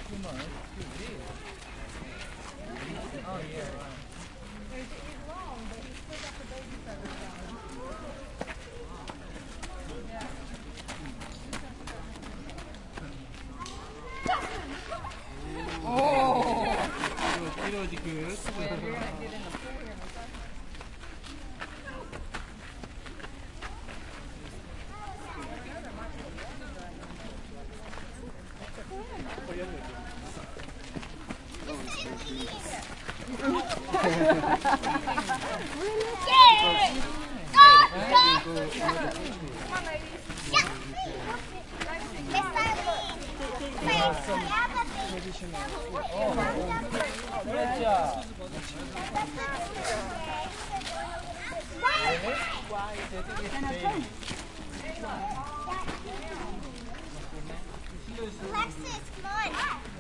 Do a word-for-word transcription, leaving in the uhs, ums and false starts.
Too much. Too big. Oh yeah, right. He's long, but he's still got the baby feathers on. Oh! 이러지 그. Well, you're gonna get in the pool here in a second. 그렇죠. Why did it stay? Alexis, come on.